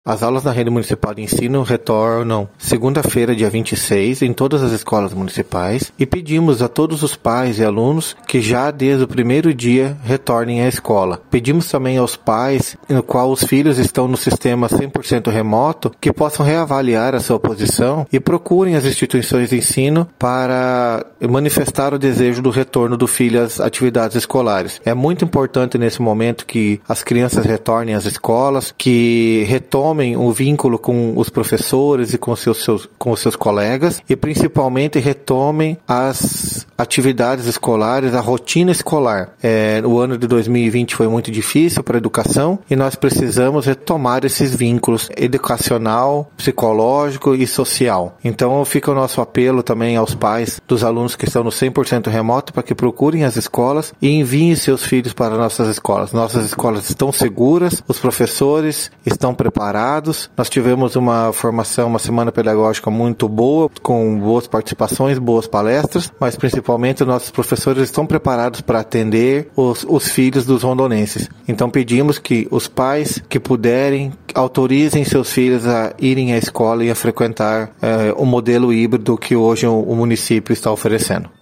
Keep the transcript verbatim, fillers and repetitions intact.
As aulas na rede municipal de ensino retornam segunda-feira, dia vinte e seis, em todas as escolas municipais, e pedimos a todos os pais e alunos que já desde o primeiro dia retornem à escola. Pedimos também aos pais, no qual os filhos estão no sistema cem por cento remoto, que possam reavaliar a sua posição e procurem as instituições de ensino para manifestar o desejo do retorno do filho às atividades escolares. É muito importante nesse momento que as crianças retornem às escolas, que retomem o vínculo com os professores e com, seus, seus, com os seus colegas e principalmente retomem as atividades escolares, a rotina escolar. É, o ano de dois mil e vinte foi muito difícil para a educação e nós precisamos retomar esses vínculos educacional, psicológico e social. Então fica o nosso apelo também aos pais dos alunos que estão no cem por cento remoto para que procurem as escolas e enviem seus filhos para nossas escolas. Nossas escolas estão seguras, os professores estão preparados. Nós tivemos uma formação, uma semana pedagógica muito boa, com boas participações, boas palestras, mas principalmente nossos professores estão preparados para atender os, os filhos dos rondonenses. Então pedimos que os pais que puderem autorizem seus filhos a irem à escola e a frequentar eh, o modelo híbrido que hoje o, o município está oferecendo.